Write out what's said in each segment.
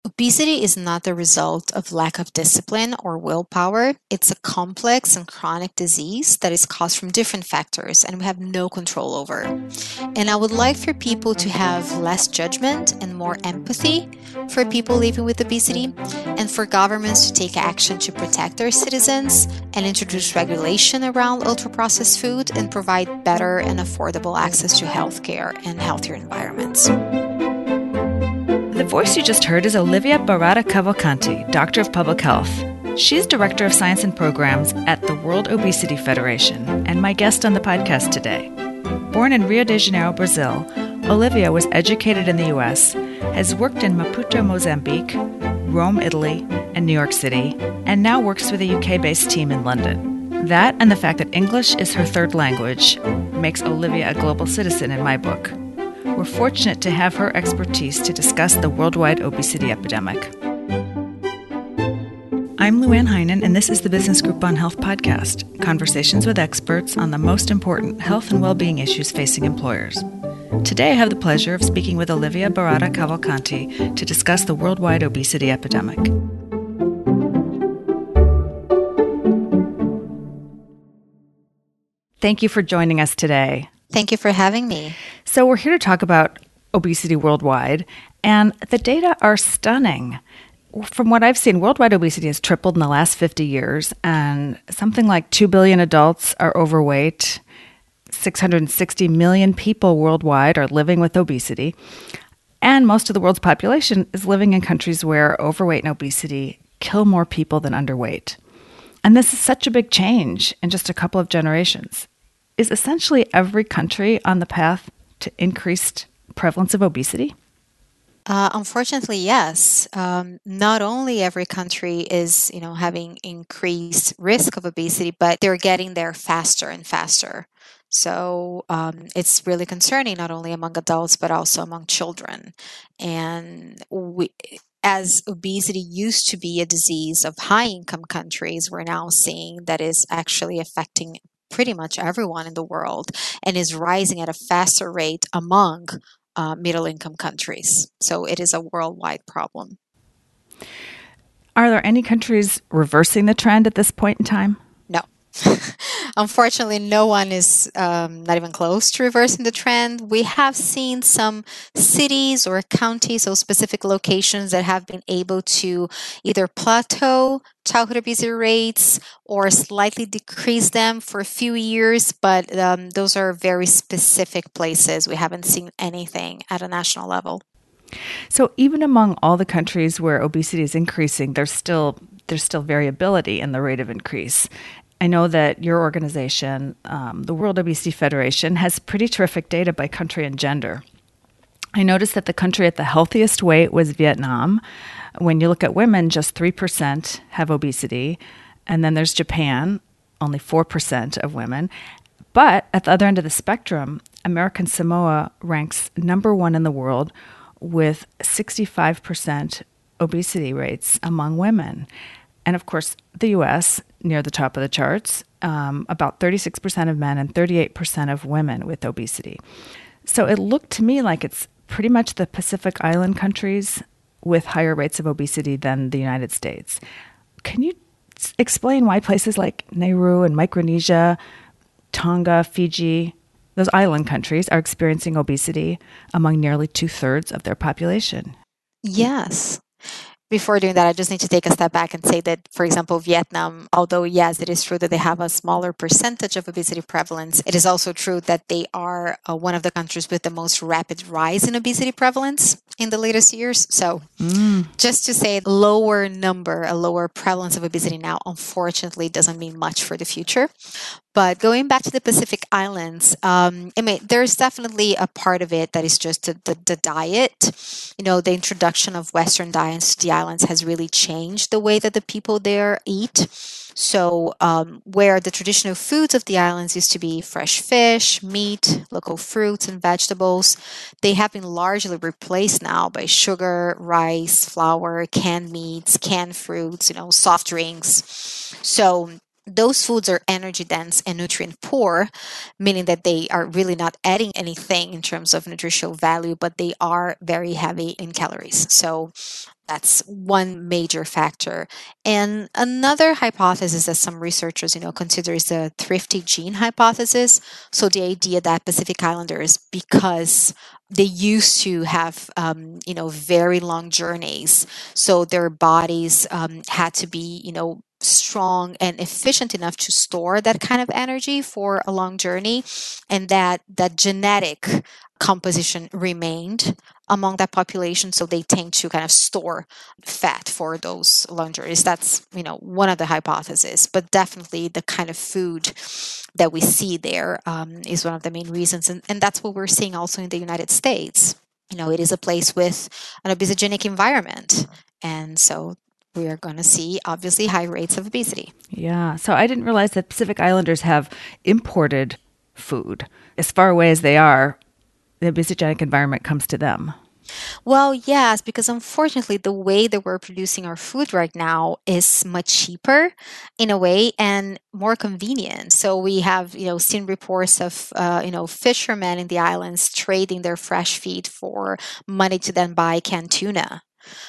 Obesity is not the result of lack of discipline or willpower. It's a complex and chronic disease that is caused from different factors and we have no control over. And I would like for people to have less judgment and more empathy for people living with obesity, and for governments to take action to protect their citizens and introduce regulation around ultra-processed food and provide better and affordable access to healthcare and healthier environments. The voice you just heard is Olivia Barada Cavalcanti, Doctor of Public Health. She's Director of Science and Programs at the World Obesity Federation and my guest on the podcast today. Born in Rio de Janeiro, Brazil, Olivia was educated in the U.S., has worked in Maputo, Mozambique, Rome, Italy, and New York City, and now works with a UK-based team in London. That and the fact that English is her third language makes Olivia a global citizen in my book. We're fortunate to have her expertise to discuss the worldwide obesity epidemic. I'm Luann Heinen, and this is the Business Group on Health podcast, conversations with experts on the most important health and well-being issues facing employers. Today I have the pleasure of speaking with Olivia Barada Cavalcanti to discuss the worldwide obesity epidemic. Thank you for joining us today. Thank you for having me. So we're here to talk about obesity worldwide, and the data are stunning. From what I've seen, worldwide obesity has tripled in the last 50 years, and something like 2 billion adults are overweight. 660 million people worldwide are living with obesity, and most of the world's population is living in countries where overweight and obesity kill more people than underweight. And this is such a big change in just a couple of generations. Is essentially every country on the path to increased prevalence of obesity? Unfortunately, yes. Not only every country is, having increased risk of obesity, but they're getting there faster and faster. So it's really concerning, not only among adults, but also among children. And as obesity used to be a disease of high-income countries, we're now seeing that is actually affecting pretty much everyone in the world and is rising at a faster rate among middle-income countries. So it is a worldwide problem. Are there any countries reversing the trend at this point in time? No. Unfortunately, no one is not even close to reversing the trend. We have seen some cities or counties, so specific locations that have been able to either plateau childhood obesity rates or slightly decrease them for a few years, but those are very specific places. We haven't seen anything at a national level. So even among all the countries where obesity is increasing, there's still variability in the rate of increase. I know that your organization, the World Obesity Federation, has pretty terrific data by country and gender. I noticed that the country at the healthiest weight was Vietnam. When you look at women, just 3% have obesity. And then there's Japan, only 4% of women. But at the other end of the spectrum, American Samoa ranks number one in the world with 65% obesity rates among women. And of course, the U.S., near the top of the charts, about 36% of men and 38% of women with obesity. So it looked to me like it's pretty much the Pacific Island countries with higher rates of obesity than the United States. Can you explain why places like Nauru and Micronesia, Tonga, Fiji, those island countries are experiencing obesity among nearly 2/3 of their population? Yes. Before doing that, I just need to take a step back and say that, for example, Vietnam, although yes, it is true that they have a smaller percentage of obesity prevalence, it is also true that they are one of the countries with the most rapid rise in obesity prevalence in the latest years. So just to say a lower prevalence of obesity now, unfortunately, doesn't mean much for the future. But going back to the Pacific Islands, there's definitely a part of it that is just the diet. The introduction of Western diets to the islands has really changed the way that the people there eat. So where the traditional foods of the islands used to be fresh fish, meat, local fruits and vegetables, they have been largely replaced now by sugar, rice, flour, canned meats, canned fruits, soft drinks. So those foods are energy dense and nutrient poor, meaning that they are really not adding anything in terms of nutritional value, but they are very heavy in calories. So that's one major factor. And another hypothesis that some researchers, consider is the thrifty gene hypothesis. So the idea that Pacific Islanders, because they used to have, very long journeys, so their bodies had to be, strong and efficient enough to store that kind of energy for a long journey, and that genetic composition remained among that population, so they tend to kind of store fat for those long journeys. That's one of the hypotheses, but definitely the kind of food that we see there is one of the main reasons, and that's what we're seeing also in the United States. It is a place with an obesogenic environment, and so we are going to see obviously high rates of obesity. Yeah. So I didn't realize that Pacific Islanders have imported food. As far away as they are, the obesogenic environment comes to them. Well, yes, because unfortunately, the way that we're producing our food right now is much cheaper in a way and more convenient. So we have, seen reports of, fishermen in the islands trading their fresh feed for money to then buy canned tuna.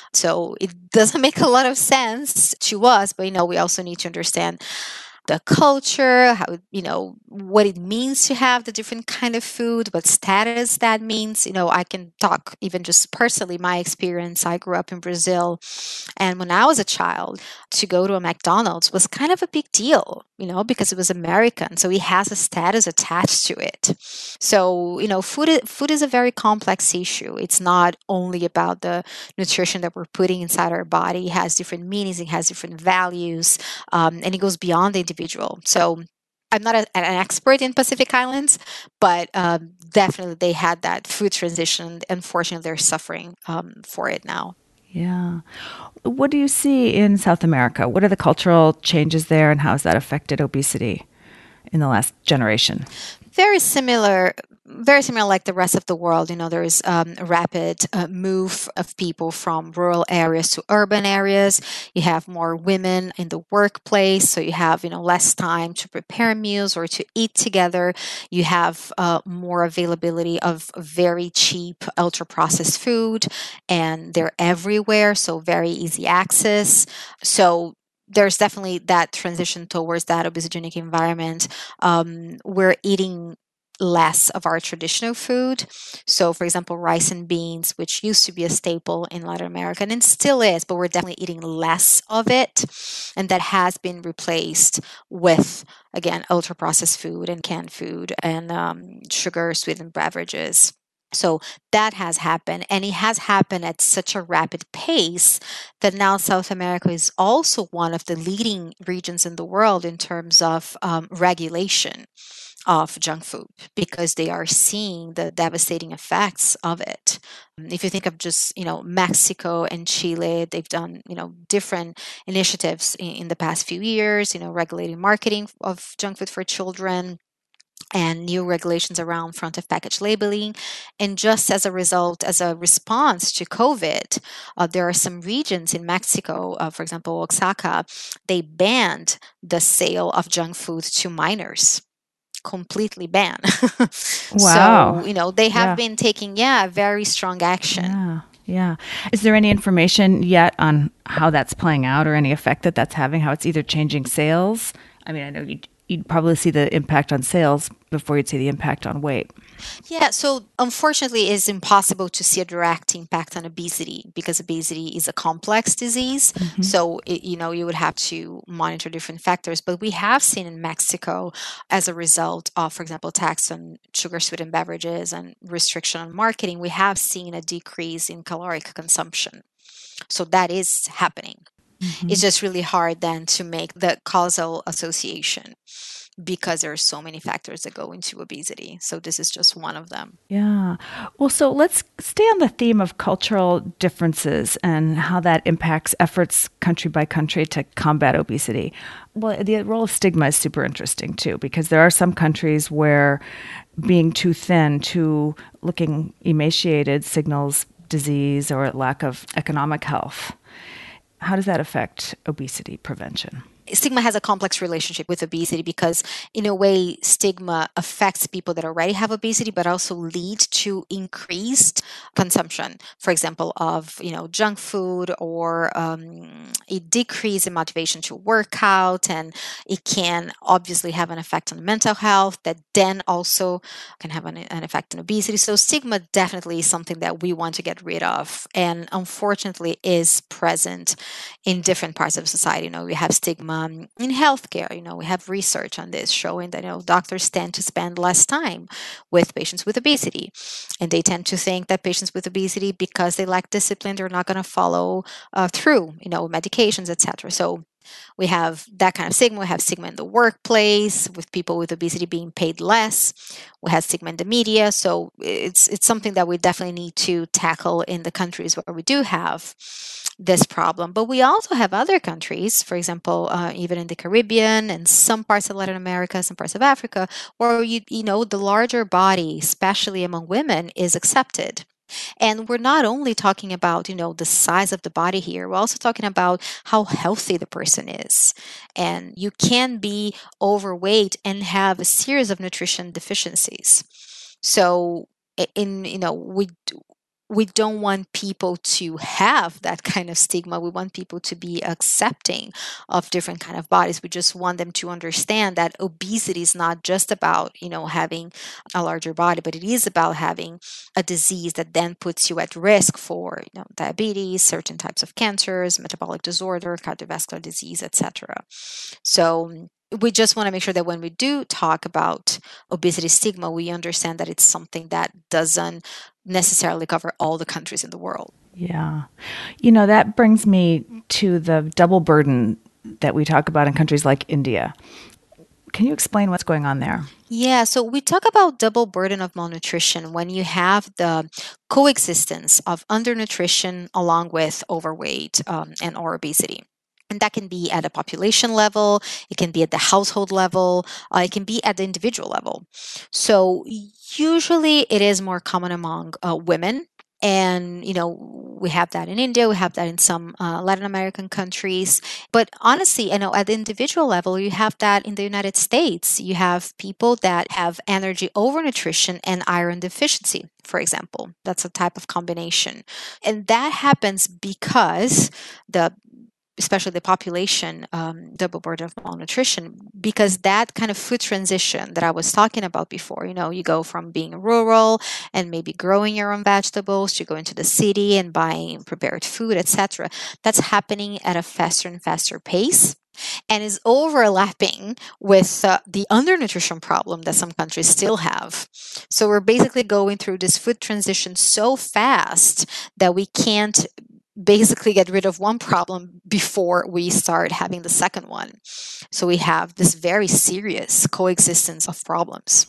So it doesn't make a lot of sense to us, but we also need to understand the culture, how, what it means to have the different kind of food, what status that means. I can talk even just personally, my experience. I grew up in Brazil, and when I was a child, to go to a McDonald's was kind of a big deal, because it was American. So it has a status attached to it. So, food is a very complex issue. It's not only about the nutrition that we're putting inside our body. It has different meanings, it has different values, and it goes beyond the individual. So I'm not an expert in Pacific Islands, but definitely they had that food transition. Unfortunately, they're suffering for it now. Yeah. What do you see in South America? What are the cultural changes there, and how has that affected obesity in the last generation? Very similar, very similar like the rest of the world. There's a rapid move of people from rural areas to urban areas. You have more women in the workplace, so you have less time to prepare meals or to eat together. You have more availability of very cheap ultra processed food, and they're everywhere, so very easy access. So there's definitely that transition towards that obesogenic environment. We're eating less of our traditional food. So, for example, rice and beans, which used to be a staple in Latin America and still is, but we're definitely eating less of it. And that has been replaced with, again, ultra processed food and canned food and sugar sweetened beverages. So that has happened, and it has happened at such a rapid pace that now South America is also one of the leading regions in the world in terms of regulation of junk food, because they are seeing the devastating effects of it. If you think of just Mexico and Chile, they've done different initiatives in the past few years, regulating marketing of junk food for children and new regulations around front of package labeling. And just as a result, as a response to COVID, there are some regions in Mexico, for example, Oaxaca, they banned the sale of junk food to minors. Completely banned. Wow. So, they have Yeah. been taking, yeah, very strong action. Yeah. Yeah. Is there any information yet on how that's playing out, or any effect that that's having, how it's either changing sales? I mean, I know you'd probably see the impact on sales before you'd see the impact on weight. Yeah, so unfortunately, it's impossible to see a direct impact on obesity because obesity is a complex disease. Hmm. So, you would have to monitor different factors. But we have seen in Mexico, as a result of, for example, tax on sugar sweetened beverages and restriction on marketing, we have seen a decrease in caloric consumption. So that is happening. It's Hmm. just really hard then to make the causal association because there are so many factors that go into obesity. So this is just one of them. Yeah. Well, so let's stay on the theme of cultural differences and how that impacts efforts country by country to combat obesity. Well, the role of stigma is super interesting too, because there are some countries where being too thin, too looking emaciated signals disease or lack of economic health. How does that affect obesity prevention? stigma has a complex relationship with obesity because in a way stigma affects people that already have obesity but also lead to increased consumption, for example, of junk food, or a decrease in motivation to work out, and it can obviously have an effect on mental health that then also can have an effect on obesity. So stigma definitely is something that we want to get rid of, and unfortunately is present in different parts of society. We have stigma in healthcare. We have research on this showing that doctors tend to spend less time with patients with obesity, and they tend to think that patients with obesity, because they lack discipline, they're not going to follow through, medications, etc. So we have that kind of stigma. We have stigma in the workplace with people with obesity being paid less. We have stigma in the media. So it's something that we definitely need to tackle in the countries where we do have this problem. But we also have other countries, for example, even in the Caribbean and some parts of Latin America, some parts of Africa, where the larger body, especially among women, is accepted. And we're not only talking about, the size of the body here, we're also talking about how healthy the person is. And you can be overweight and have a series of nutrition deficiencies. So in, we don't want people to have that kind of stigma. We want people to be accepting of different kind of bodies. We just want them to understand that obesity is not just about, having a larger body, but it is about having a disease that then puts you at risk for, diabetes, certain types of cancers, metabolic disorder, cardiovascular disease, etc. So we just want to make sure that when we do talk about obesity stigma, we understand that it's something that doesn't necessarily cover all the countries in the world. Yeah. That brings me to the double burden that we talk about in countries like India. Can you explain what's going on there? Yeah, so we talk about double burden of malnutrition when you have the coexistence of undernutrition along with overweight and or obesity. And that can be at a population level, it can be at the household level, it can be at the individual level. So usually it is more common among women. And, we have that in India, we have that in some Latin American countries. But honestly, at the individual level, you have that in the United States. You have people that have energy overnutrition and iron deficiency, for example. That's a type of combination. And that happens because the especially the population double burden of malnutrition, because that kind of food transition that I was talking about before, you go from being rural and maybe growing your own vegetables to go into the city and buying prepared food, etc. That's happening at a faster and faster pace and is overlapping with the undernutrition problem that some countries still have. So we're basically going through this food transition so fast that we can't basically get rid of one problem before we start having the second one. So we have this very serious coexistence of problems.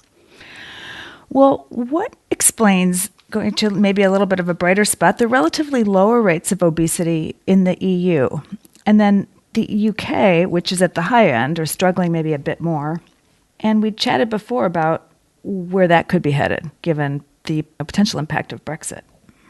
Well, what explains, going to maybe a little bit of a brighter spot, the relatively lower rates of obesity in the EU? And then the UK, which is at the high end or struggling maybe a bit more. And we chatted before about where that could be headed, given the potential impact of Brexit.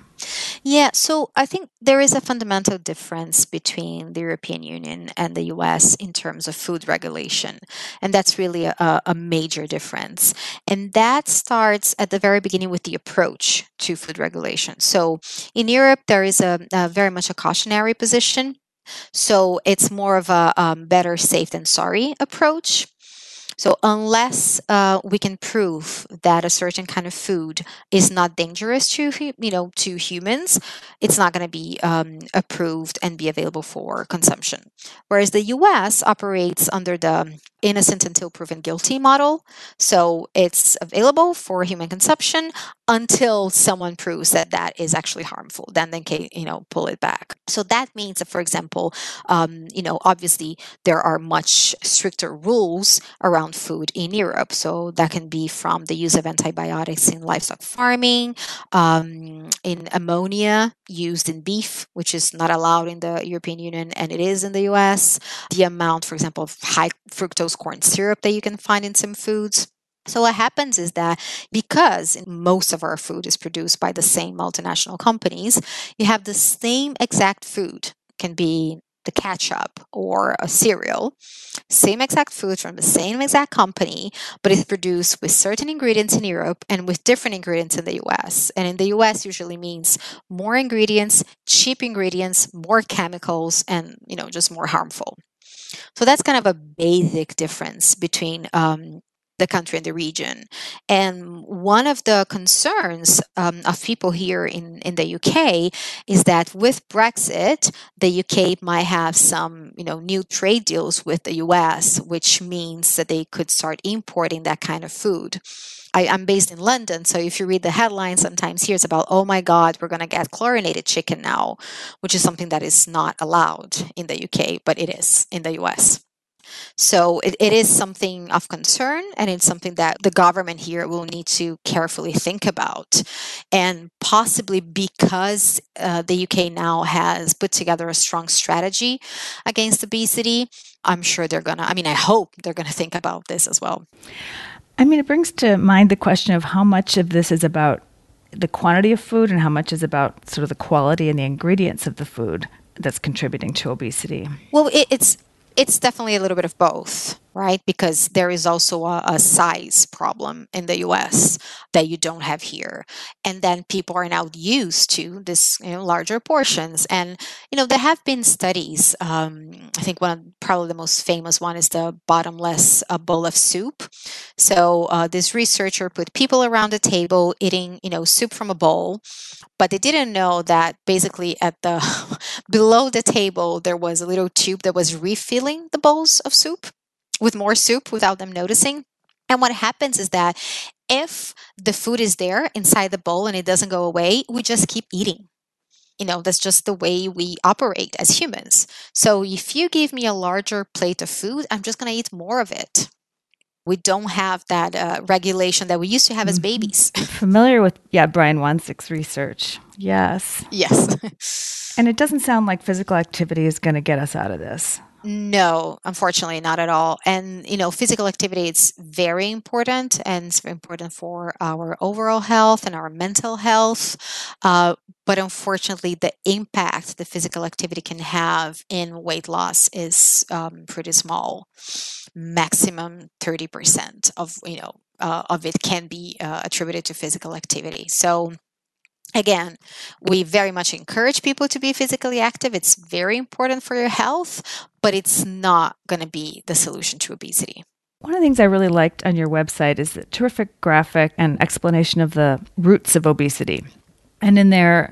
Yeah, so I think there is a fundamental difference between the European Union and the US in terms of food regulation. And that's really a major difference. And that starts at the very beginning with the approach to food regulation. So in Europe, there is a very much a cautionary position. So it's more of a better safe than sorry approach. So unless we can prove that a certain kind of food is not dangerous to humans, it's not going to be approved and be available for consumption. Whereas the U.S. operates under the innocent until proven guilty model, so it's available for human consumption until someone proves that that is actually harmful. Then they can pull it back. So that means that, for example, obviously there are much stricter rules around food in Europe. So that can be from the use of antibiotics in livestock farming, in ammonia used in beef, which is not allowed in the European Union and it is in the US, the amount, for example, of high fructose corn syrup that you can find in some foods. So what happens is that because most of our food is produced by the same multinational companies, you have the same exact food, can be the ketchup or a cereal, same exact food from the same exact company, but it's produced with certain ingredients in Europe and with different ingredients in the US. And in the US usually means more ingredients, cheap ingredients, more chemicals, and just more harmful. So that's kind of a basic difference between the country and the region. And one of the concerns of people here in the UK is that with Brexit, the UK might have some new trade deals with the US, which means that they could start importing that kind of food. I'm based in London, so if you read the headlines sometimes here, it's about, oh my God, we're going to get chlorinated chicken now, which is something that is not allowed in the UK, but it is in the US. So it is something of concern, and it's something that the government here will need to carefully think about. And possibly because the UK now has put together a strong strategy against obesity, I'm sure I hope they're going to think about this as well. I mean, it brings to mind the question of how much of this is about the quantity of food and how much is about sort of the quality and the ingredients of the food that's contributing to obesity. Well, it's definitely a little bit of both, right? Because there is also a size problem in the US that you don't have here. And then people are now used to this, larger portions. And, there have been studies. I think probably the most famous one is the bottomless bowl of soup. So this researcher put people around a table eating, soup from a bowl, but they didn't know that basically at the below the table there was a little tube that was refilling the bowls of soup with more soup without them noticing. And what happens is that if the food is there inside the bowl and it doesn't go away, we just keep eating. That's just the way we operate as humans. So if you give me a larger plate of food, I'm just going to eat more of it. We don't have that regulation that we used to have as babies. Familiar with, Brian Wansyk's research. Yes. Yes. And it doesn't sound like physical activity is going to get us out of this. No, unfortunately, not at all. And, physical activity is very important, and it's important for our overall health and our mental health. But unfortunately, the impact the physical activity can have in weight loss is pretty small. Maximum 30% of it can be attributed to physical activity. So again, we very much encourage people to be physically active. It's very important for your health, but it's not going to be the solution to obesity. One of the things I really liked on your website is the terrific graphic and explanation of the roots of obesity. And in there,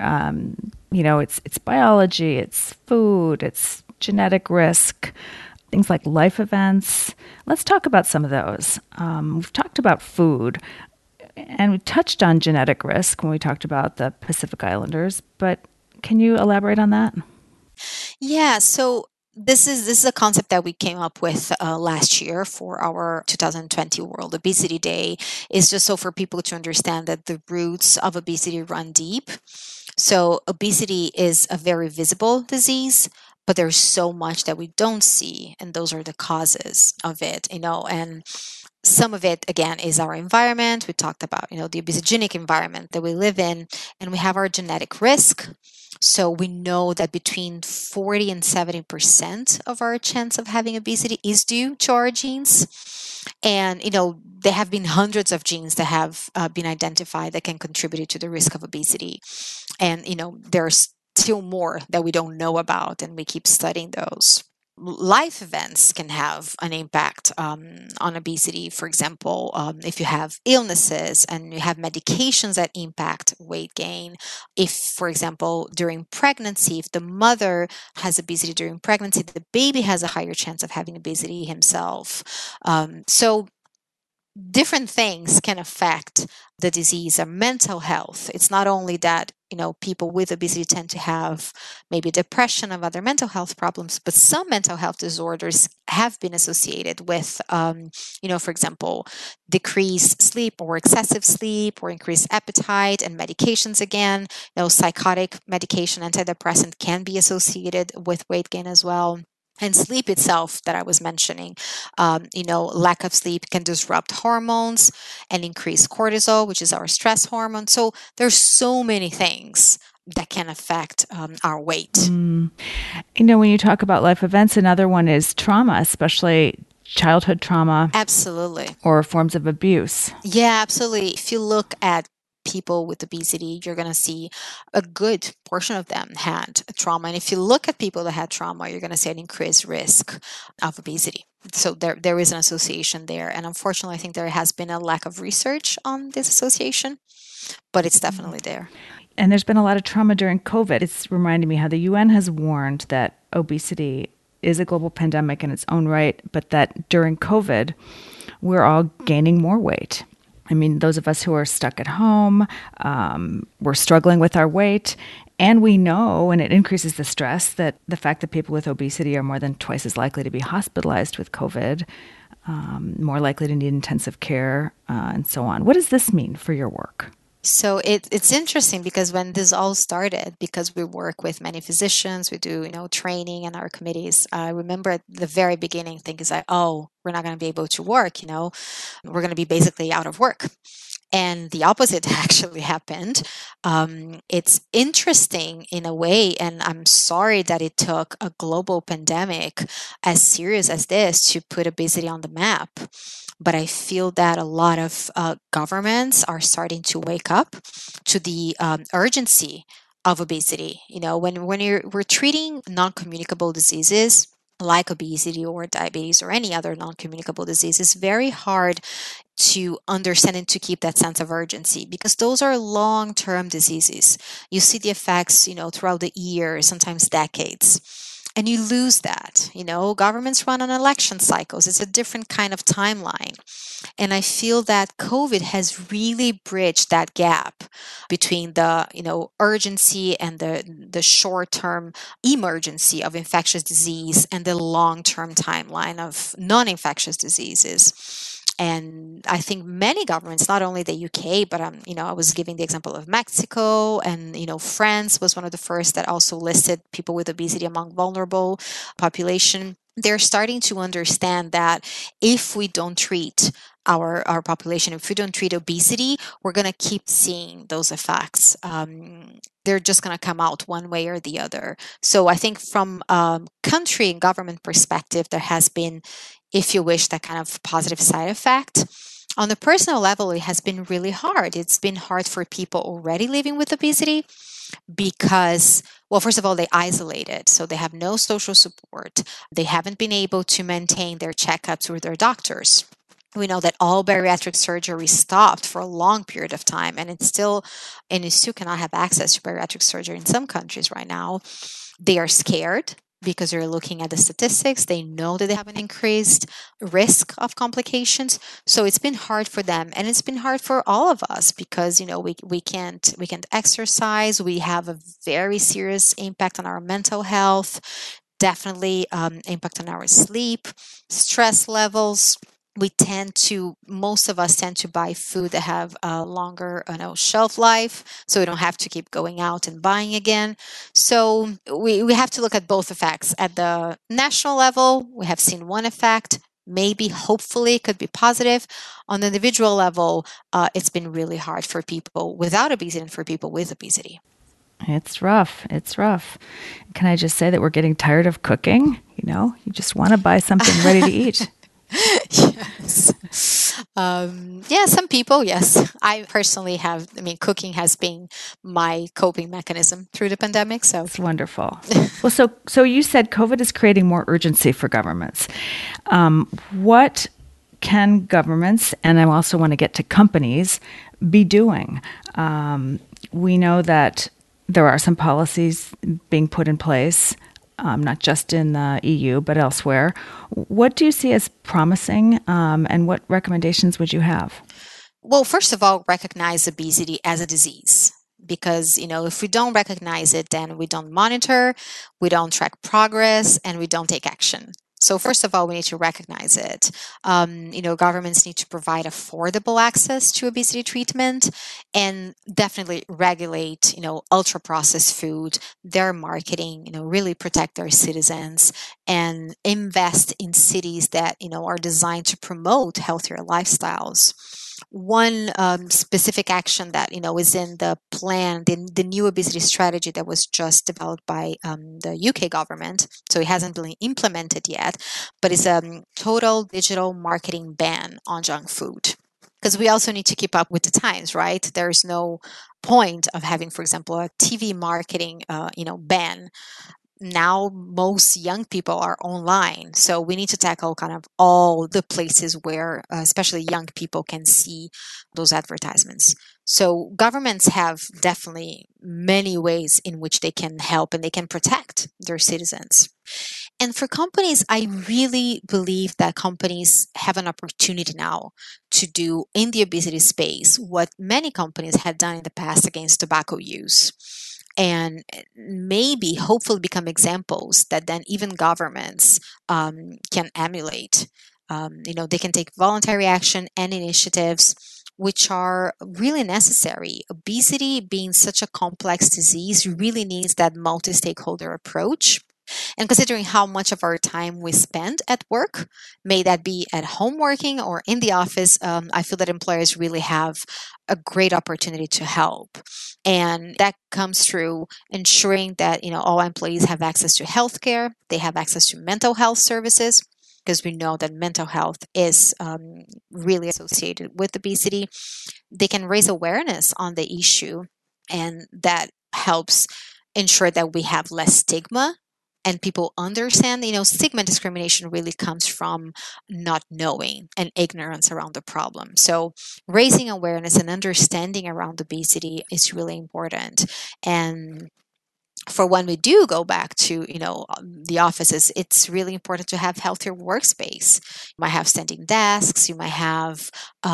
it's biology, it's food, it's genetic risk, things like life events. Let's talk about some of those. We've talked about food. And we touched on genetic risk when we talked about the Pacific Islanders, but can you elaborate on that? Yeah, so this is a concept that we came up with last year for our 2020 World Obesity Day. Is just so for people to understand that the roots of obesity run deep. So obesity is a very visible disease, but there's so much that we don't see, and those are the causes of it, and some of it again is our environment. We talked about the obesogenic environment that we live in, and we have our genetic risk. So we know that between 40 and 70% of our chance of having obesity is due to our genes. And there have been hundreds of genes that have been identified that can contribute to the risk of obesity. And there's still more that we don't know about, and we keep studying those. Life events can have an impact on obesity. For example, if you have illnesses and you have medications that impact weight gain. If, for example, during pregnancy, if the mother has obesity during pregnancy, the baby has a higher chance of having obesity himself. So different things can affect the disease or mental health. It's not only that people with obesity tend to have maybe depression or other mental health problems, but some mental health disorders have been associated with for example, decreased sleep or excessive sleep or increased appetite. And medications, again, psychotic medication, antidepressant, can be associated with weight gain as well. And sleep itself that I was mentioning, lack of sleep can disrupt hormones and increase cortisol, which is our stress hormone. So there's so many things that can affect our weight. Mm. When you talk about life events, another one is trauma, especially childhood trauma Absolutely. or forms of abuse. Yeah, absolutely. If you look at people with obesity, you're going to see a good portion of them had trauma. And if you look at people that had trauma, you're going to see an increased risk of obesity. So there is an association there. And unfortunately, I think there has been a lack of research on this association, but it's definitely there. And there's been a lot of trauma during COVID. It's reminding me how the UN has warned that obesity is a global pandemic in its own right, but that during COVID, we're all gaining more weight. I mean, those of us who are stuck at home, we're struggling with our weight. And we know, and it increases the stress, that the fact that people with obesity are more than twice as likely to be hospitalized with COVID, more likely to need intensive care, and so on. What does this mean for your work? So it's interesting because when this all started, because we work with many physicians, we do training in our committees. I remember at the very beginning thinking like, oh, we're not going to be able to work. We're going to be basically out of work. And the opposite actually happened. It's interesting in a way, and I'm sorry that it took a global pandemic as serious as this to put obesity on the map. But I feel that a lot of governments are starting to wake up to the urgency of obesity. When we're treating non-communicable diseases like obesity or diabetes or any other non-communicable disease, it's very hard to understand and to keep that sense of urgency because those are long-term diseases. You see the effects, throughout the years, sometimes decades. And you lose that. Governments run on election cycles. It's a different kind of timeline. And I feel that COVID has really bridged that gap between the, urgency and the short-term emergency of infectious disease and the long-term timeline of non-infectious diseases. And I think many governments, not only the UK, but I was giving the example of Mexico, and France was one of the first that also listed people with obesity among vulnerable population. They're starting to understand that if we don't treat our population, if we don't treat obesity, we're going to keep seeing those effects. They're just going to come out one way or the other. So I think from country and government perspective, there has been, if you wish, that kind of positive side effect. On the personal level, it has been really hard. It's been hard for people already living with obesity because, well, first of all, they isolated. So they have no social support. They haven't been able to maintain their checkups with their doctors. We know that all bariatric surgery stopped for a long period of time, and you still cannot have access to bariatric surgery in some countries right now. They are scared because they're looking at the statistics. They know that they have an increased risk of complications. So it's been hard for them, and it's been hard for all of us because we can't exercise. We have a very serious impact on our mental health, definitely impact on our sleep, stress levels. Most of us tend to buy food that have a longer shelf life, so we don't have to keep going out and buying again. So we have to look at both effects. At the national level, we have seen one effect, maybe hopefully it could be positive. On the individual level, it's been really hard for people without obesity and for people with obesity. It's rough. It's rough. Can I just say that we're getting tired of cooking? You just want to buy something ready to eat. Yes. Yeah, some people, yes. I personally cooking has been my coping mechanism through the pandemic. So it's wonderful. Well, so you said COVID is creating more urgency for governments. What can governments, and I also want to get to companies, be doing? We know that there are some policies being put in place, not just in the EU, but elsewhere. What do you see as promising, and what recommendations would you have? Well, first of all, recognize obesity as a disease. Because, if we don't recognize it, then we don't monitor, we don't track progress, and we don't take action. So first of all, we need to recognize it. Governments need to provide affordable access to obesity treatment and definitely regulate, ultra-processed food, their marketing, really protect their citizens and invest in cities that, are designed to promote healthier lifestyles. one specific action that is in the plan, the new obesity strategy that was just developed by the UK government. So it hasn't been implemented yet, but it's a total digital marketing ban on junk food. Because we also need to keep up with the times, right? There's no point of having, for example, a TV marketing, ban. Now most young people are online, so we need to tackle kind of all the places where especially young people can see those advertisements. So governments have definitely many ways in which they can help and they can protect their citizens. And for companies, I really believe that companies have an opportunity now to do in the obesity space what many companies had done in the past against tobacco use. And maybe, hopefully, become examples that then even governments can emulate. They can take voluntary action and initiatives which are really necessary. Obesity, being such a complex disease, really needs that multi stakeholder approach. And considering how much of our time we spend at work, may that be at home working or in the office, I feel that employers really have a great opportunity to help. And that comes through ensuring that all employees have access to healthcare, they have access to mental health services, because we know that mental health is really associated with obesity. They can raise awareness on the issue, and that helps ensure that we have less stigma and people understand. Stigma and discrimination really comes from not knowing and ignorance around the problem. So raising awareness and understanding around obesity is really important. And for when we do go back to the offices, it's really important to have healthier workspace. You might have standing desks, you might have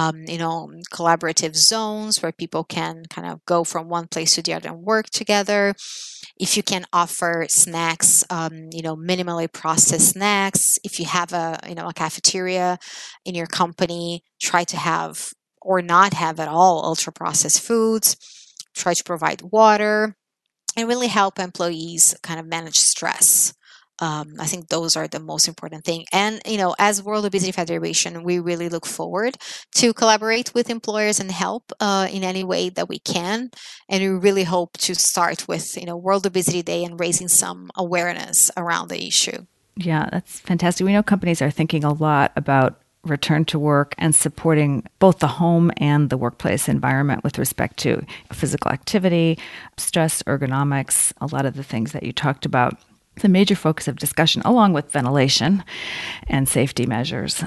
collaborative zones where people can kind of go from one place to the other and work together. If you can offer snacks, minimally processed snacks. If you have a cafeteria in your company, try to have or not have at all ultra processed foods. Try to provide water and really help employees kind of manage stress. I think those are the most important thing. And as World Obesity Federation, we really look forward to collaborate with employers and help in any way that we can. And we really hope to start with World Obesity Day and raising some awareness around the issue. Yeah, that's fantastic. We know companies are thinking a lot about return to work and supporting both the home and the workplace environment with respect to physical activity, stress, ergonomics, a lot of the things that you talked about. The major focus of discussion, along with ventilation and safety measures.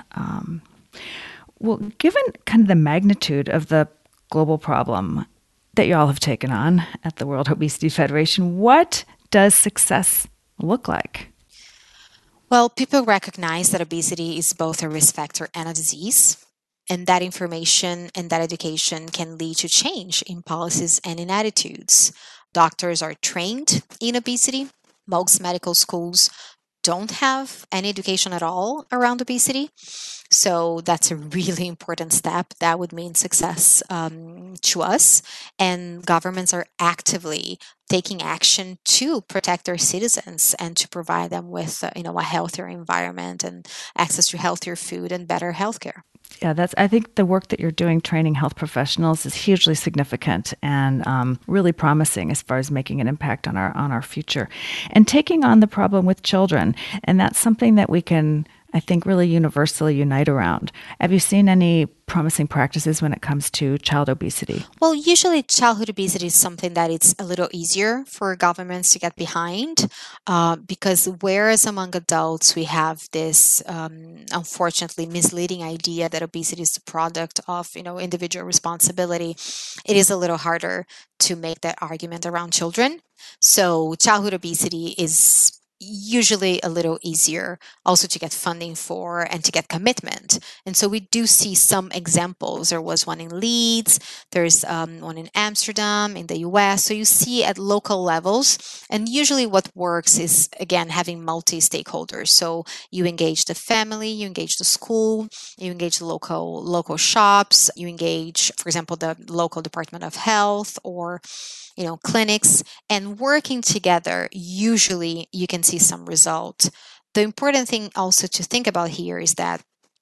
Well, given kind of the magnitude of the global problem that you all have taken on at the World Obesity Federation, what does success look like? Well, people recognize that obesity is both a risk factor and a disease. And that information and that education can lead to change in policies and in attitudes. Doctors are trained in obesity. Most medical schools don't have any education at all around obesity. So that's a really important step. That would mean success to us. And governments are actively taking action to protect their citizens and to provide them with a healthier environment and access to healthier food and better healthcare. Yeah, I think the work that you're doing training health professionals is hugely significant and really promising as far as making an impact on our future and taking on the problem with children. And that's something that we can, I think, really universally unite around. Have you seen any promising practices when it comes to child obesity? Well, usually childhood obesity is something that it's a little easier for governments to get behind because whereas among adults we have this unfortunately misleading idea that obesity is the product of individual responsibility, it is a little harder to make that argument around children. So childhood obesity is usually a little easier also to get funding for and to get commitment. And so we do see some examples. There was one in Leeds, there's one in Amsterdam, in the US. So you see at local levels. And usually what works is, again, having multi stakeholders. So you engage the family, you engage the school, you engage the local shops, you engage, for example, the local Department of Health or clinics, and working together, usually you can see some result. The important thing also to think about here is that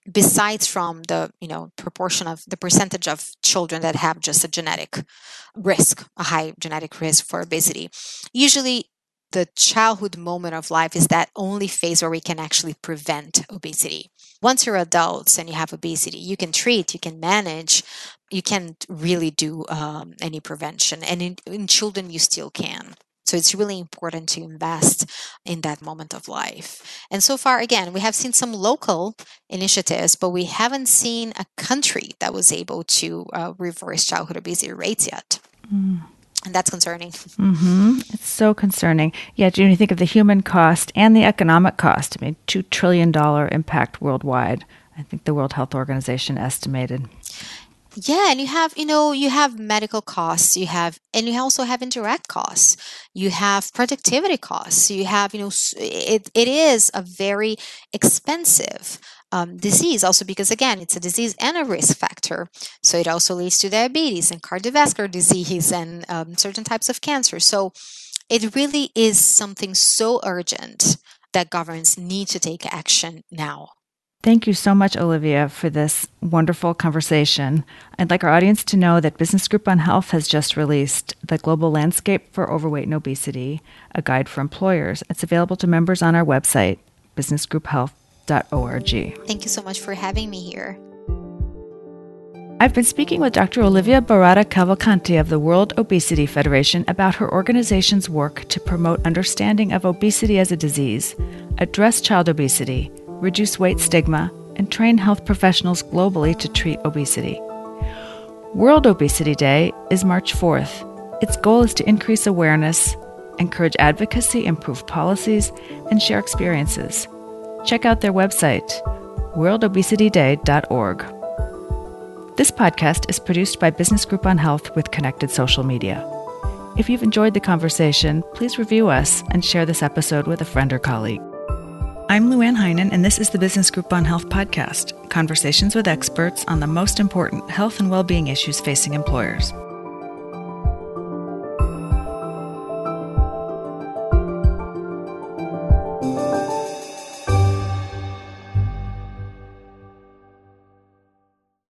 besides from the proportion of the percentage of children that have just a genetic risk, a high genetic risk for obesity, usually the childhood moment of life is that only phase where we can actually prevent obesity. Once you're adults and you have obesity, you can treat, you can manage, you can't really do any prevention, and in children you still can. So it's really important to invest in that moment of life. And so far, again, we have seen some local initiatives, but we haven't seen a country that was able to reverse childhood obesity rates yet. And that's concerning. It's so concerning. Yet when you think of the human cost and the economic cost, I mean, $2 trillion impact worldwide, I think the World Health Organization estimated. Yeah, and you have medical costs, and you also have indirect costs. You have productivity costs. You have, it is a very expensive disease also because, again, it's a disease and a risk factor. So it also leads to diabetes and cardiovascular disease and certain types of cancer. So it really is something so urgent that governments need to take action now. Thank you so much, Olivia, for this wonderful conversation. I'd like our audience to know that Business Group on Health has just released The Global Landscape for Overweight and Obesity, a guide for employers. It's available to members on our website, businessgrouphealth.org. Thank you so much for having me here. I've been speaking with Dr. Olivia Barada Cavalcanti of the World Obesity Federation about her organization's work to promote understanding of obesity as a disease, address child obesity, reduce weight stigma, and train health professionals globally to treat obesity. World Obesity Day is March 4th. Its goal is to increase awareness, encourage advocacy, improve policies, and share experiences. Check out their website, worldobesityday.org. This podcast is produced by Business Group on Health with Connected Social Media. If you've enjoyed the conversation, please review us and share this episode with a friend or colleague. I'm Luann Heinen, and this is the Business Group on Health podcast, conversations with experts on the most important health and well-being issues facing employers.